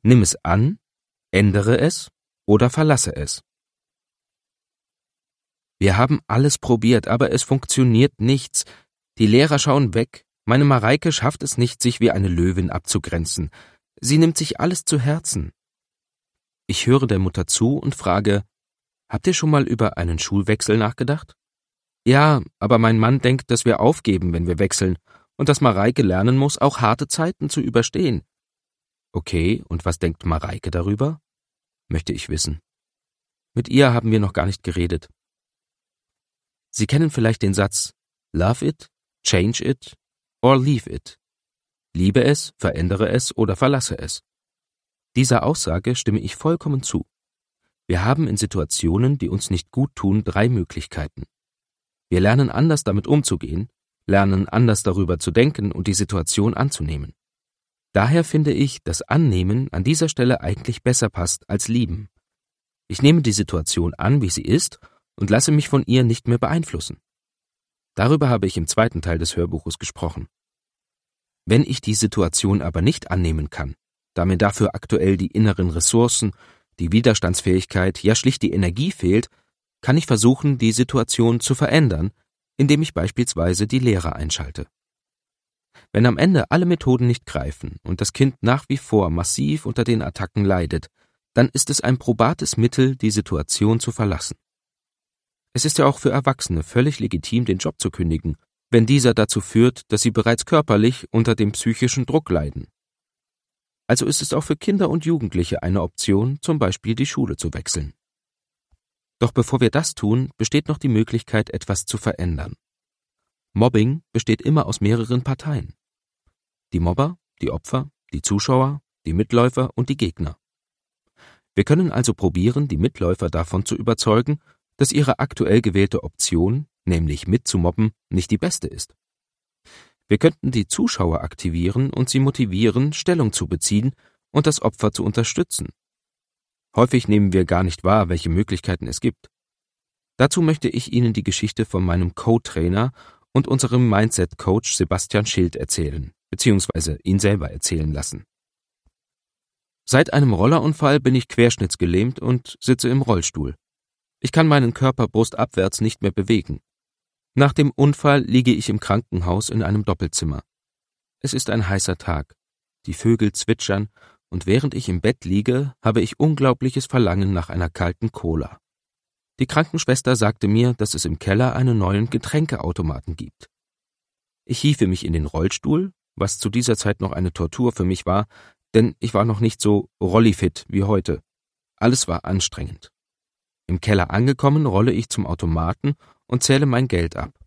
Nimm es an, ändere es oder verlasse es. Wir haben alles probiert, aber es funktioniert nichts. Die Lehrer schauen weg. Meine Mareike schafft es nicht, sich wie eine Löwin abzugrenzen. Sie nimmt sich alles zu Herzen. Ich höre der Mutter zu und frage, habt ihr schon mal über einen Schulwechsel nachgedacht? Ja, aber mein Mann denkt, dass wir aufgeben, wenn wir wechseln, und dass Mareike lernen muss, auch harte Zeiten zu überstehen. Okay, und was denkt Mareike darüber? Möchte ich wissen. Mit ihr haben wir noch gar nicht geredet. Sie kennen vielleicht den Satz Love it, change it or leave it. Liebe es, verändere es oder verlasse es. Dieser Aussage stimme ich vollkommen zu. Wir haben in Situationen, die uns nicht gut tun, 3 Möglichkeiten. Wir lernen anders damit umzugehen, lernen anders darüber zu denken und die Situation anzunehmen. Daher finde ich, dass Annehmen an dieser Stelle eigentlich besser passt als Lieben. Ich nehme die Situation an, wie sie ist, und lasse mich von ihr nicht mehr beeinflussen. Darüber habe ich im 2. Teil des Hörbuches gesprochen. Wenn ich die Situation aber nicht annehmen kann, da mir dafür aktuell die inneren Ressourcen, die Widerstandsfähigkeit, ja schlicht die Energie fehlt, kann ich versuchen, die Situation zu verändern, indem ich beispielsweise die Lehre einschalte. Wenn am Ende alle Methoden nicht greifen und das Kind nach wie vor massiv unter den Attacken leidet, dann ist es ein probates Mittel, die Situation zu verlassen. Es ist ja auch für Erwachsene völlig legitim, den Job zu kündigen, wenn dieser dazu führt, dass sie bereits körperlich unter dem psychischen Druck leiden. Also ist es auch für Kinder und Jugendliche eine Option, zum Beispiel die Schule zu wechseln. Doch bevor wir das tun, besteht noch die Möglichkeit, etwas zu verändern. Mobbing besteht immer aus mehreren Parteien. Die Mobber, die Opfer, die Zuschauer, die Mitläufer und die Gegner. Wir können also probieren, die Mitläufer davon zu überzeugen, dass ihre aktuell gewählte Option, nämlich mitzumobben, nicht die beste ist. Wir könnten die Zuschauer aktivieren und sie motivieren, Stellung zu beziehen und das Opfer zu unterstützen. Häufig nehmen wir gar nicht wahr, welche Möglichkeiten es gibt. Dazu möchte ich Ihnen die Geschichte von meinem Co-Trainer und unserem Mindset-Coach Sebastian Schild erzählen, beziehungsweise ihn selber erzählen lassen. Seit einem Rollerunfall bin ich querschnittsgelähmt und sitze im Rollstuhl. Ich kann meinen Körper brustabwärts nicht mehr bewegen. Nach dem Unfall liege ich im Krankenhaus in einem Doppelzimmer. Es ist ein heißer Tag. Die Vögel zwitschern und während ich im Bett liege, habe ich unglaubliches Verlangen nach einer kalten Cola. Die Krankenschwester sagte mir, dass es im Keller einen neuen Getränkeautomaten gibt. Ich hiefe mich in den Rollstuhl, was zu dieser Zeit noch eine Tortur für mich war, denn ich war noch nicht so rollifit wie heute. Alles war anstrengend. Im Keller angekommen, rolle ich zum Automaten und zähle mein Geld ab.